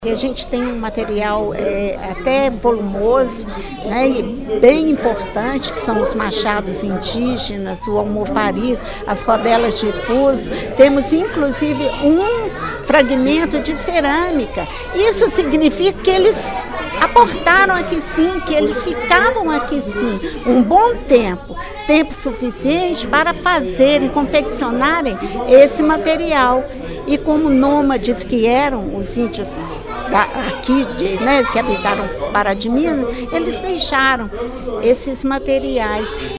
E a gente tem um material até volumoso, né, e bem importante, que são os machados indígenas, o almofariz, as rodelas de fuso. Temos inclusive um fragmento de cerâmica. Isso significa que eles aportaram aqui sim, que eles ficavam aqui sim um bom tempo suficiente para fazerem, confeccionarem esse material. E como nômades que eram os índios aqui, que habitaram Pará de Minas, eles deixaram esses materiais.